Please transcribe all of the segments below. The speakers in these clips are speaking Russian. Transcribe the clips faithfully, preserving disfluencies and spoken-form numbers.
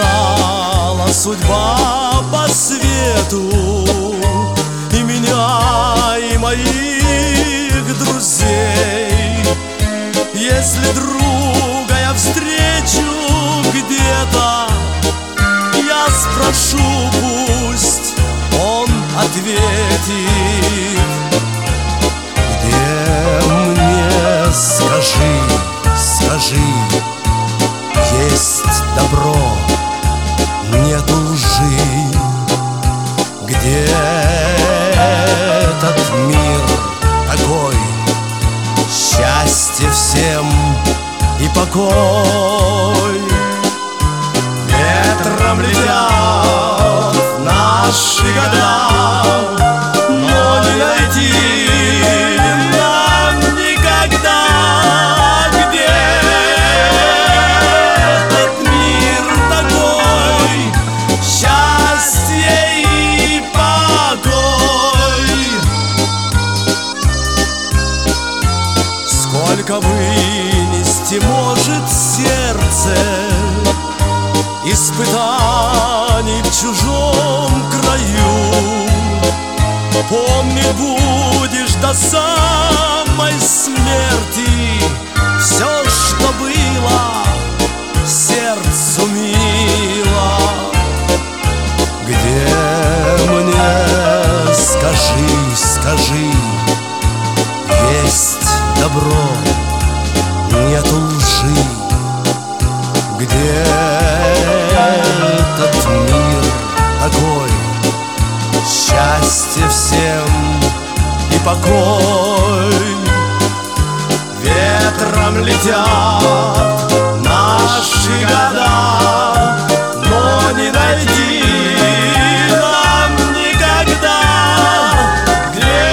Разбросала судьба по свету и меня, и моих друзей. Если друга я встречу где-то, я спрошу, пусть он ответит. Где мне, скажи, скажи, есть добро, нету лжи? Где этот мир такой, счастье всем и покой? Ветром летят наши года, но не найти нам никогда. Где этот мир такой, счастье и покой? Сколько вынести может сердце испытаний в чужом краю? Помнить будешь до самой смерти все, что было сердцу мило. Где мне, скажи, скажи, есть добро, нету лжи? Где этот мир такой, счастье всем и покой? Ветром летят наши года, но не найти нам никогда. Где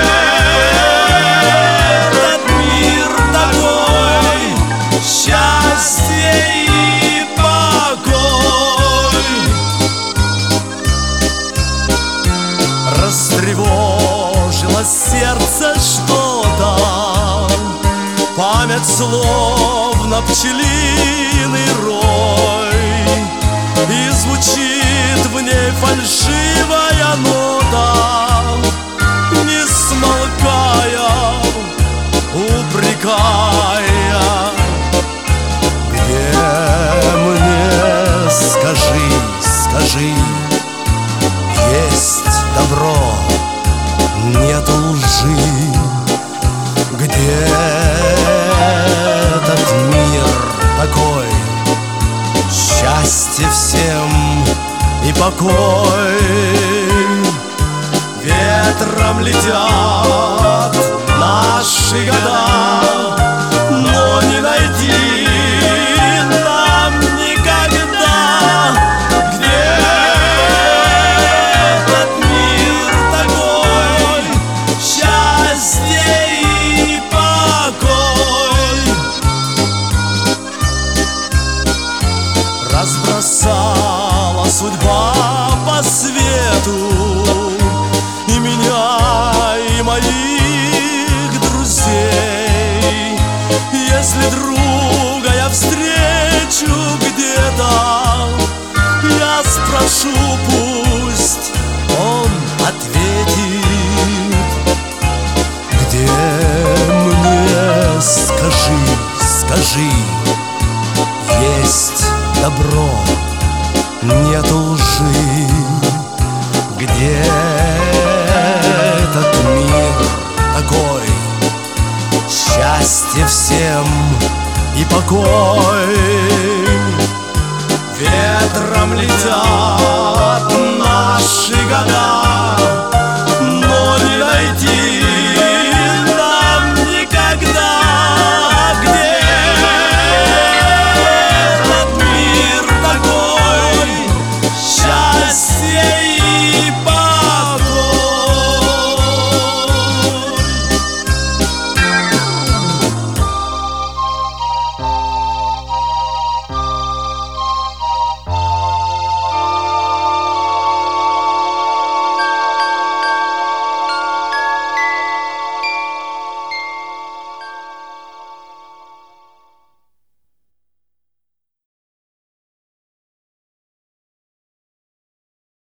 этот мир такой, счастье и растревожилось сердце что-то, память словно пчелиный рой, и звучит в ней фальшивая нота, не смолкая, упрекая. Где мне, скажи, скажи, есть добро, нету лжи? Где этот мир такой, счастье всем и покой? Ветром летят наши года, но не найти нам никогда. Где этот мир такой, счастье и покой? Разбросала судьба по свету и меня, и моих друзей. Если друга я встречу где-то, я спрошу, пусть он ответит. Где мне, скажи, скажи, есть добро, нету лжи? Где этот мир такой, счастье всем и покой? Ветром летят наши года,